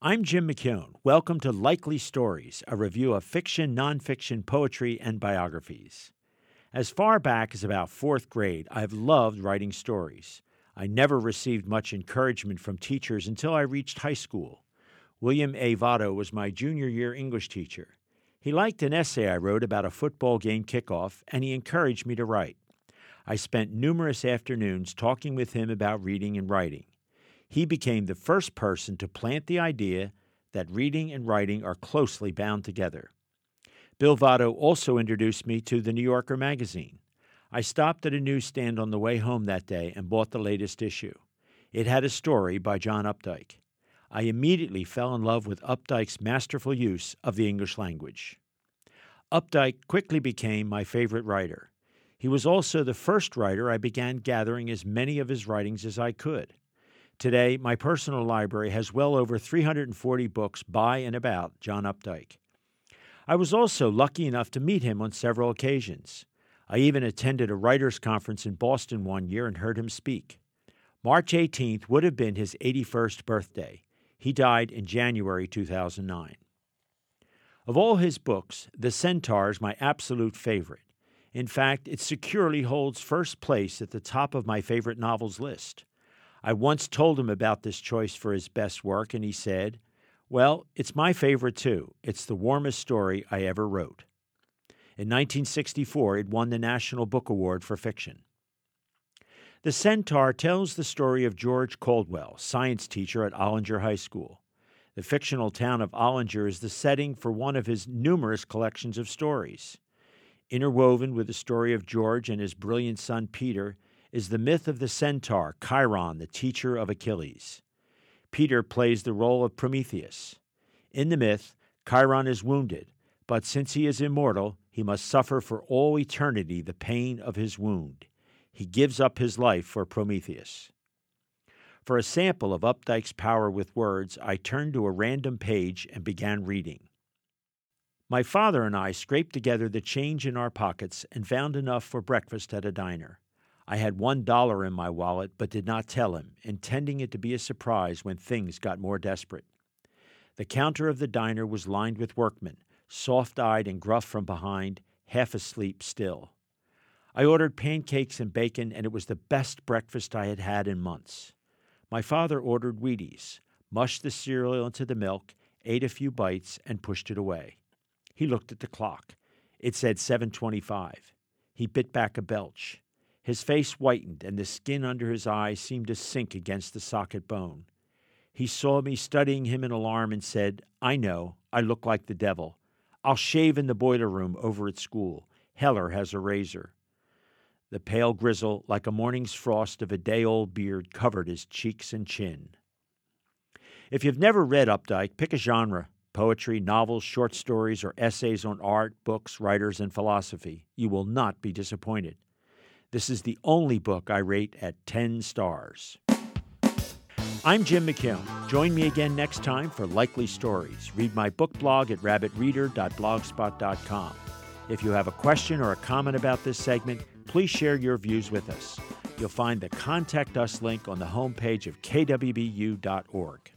I'm Jim McKeown. Welcome to Likely Stories, a review of fiction, nonfiction, poetry, and biographies. As far back as about fourth grade, I've loved writing stories. I never received much encouragement from teachers until I reached high school. William A. Votto was my junior year English teacher. He liked an essay I wrote about a football game kickoff, and he encouraged me to write. I spent numerous afternoons talking with him about reading and writing. He became the first person to plant the idea that reading and writing are closely bound together. Bill Votto also introduced me to the New Yorker magazine. I stopped at a newsstand on the way home that day and bought the latest issue. It had a story by John Updike. I immediately fell in love with Updike's masterful use of the English language. Updike quickly became my favorite writer. He was also the first writer I began gathering as many of his writings as I could. Today, my personal library has well over 340 books by and about John Updike. I was also lucky enough to meet him on several occasions. I even attended a writers' conference in Boston one year and heard him speak. March 18th would have been his 81st birthday. He died in January 2009. Of all his books, The Centaur is my absolute favorite. In fact, it securely holds first place at the top of my favorite novels list. I once told him about this choice for his best work, and he said, "Well, it's my favorite too. It's the warmest story I ever wrote." In 1964, it won the National Book Award for fiction. The Centaur tells the story of George Caldwell, science teacher at Ollinger High School. The fictional town of Ollinger is the setting for one of his numerous collections of stories. Interwoven with the story of George and his brilliant son Peter is the myth of the centaur, Chiron, the teacher of Achilles. Peter plays the role of Prometheus. In the myth, Chiron is wounded, but since he is immortal, he must suffer for all eternity the pain of his wound. He gives up his life for Prometheus. For a sample of Updike's power with words, I turned to a random page and began reading. My father and I scraped together the change in our pockets and found enough for breakfast at a diner. I had $1 in my wallet but did not tell him, intending it to be a surprise when things got more desperate. The counter of the diner was lined with workmen, soft-eyed and gruff from behind, half asleep still. I ordered pancakes and bacon, and it was the best breakfast I had had in months. My father ordered Wheaties, mushed the cereal into the milk, ate a few bites, and pushed it away. He looked at the clock. It said 7:25. He bit back a belch. His face whitened, and the skin under his eyes seemed to sink against the socket bone. He saw me studying him in alarm and said, "I know, I look like the devil. I'll shave in the boiler room over at school. Heller has a razor." The pale grizzle, like a morning's frost of a day-old beard, covered his cheeks and chin. If you've never read Updike, pick a genre: poetry, novels, short stories, or essays on art, books, writers, and philosophy. You will not be disappointed. This is the only book I rate at 10 stars. I'm Jim McKeown. Join me again next time for Likely Stories. Read my book blog at rabbitreader.blogspot.com. If you have a question or a comment about this segment, please share your views with us. You'll find the Contact Us link on the homepage of kwbu.org.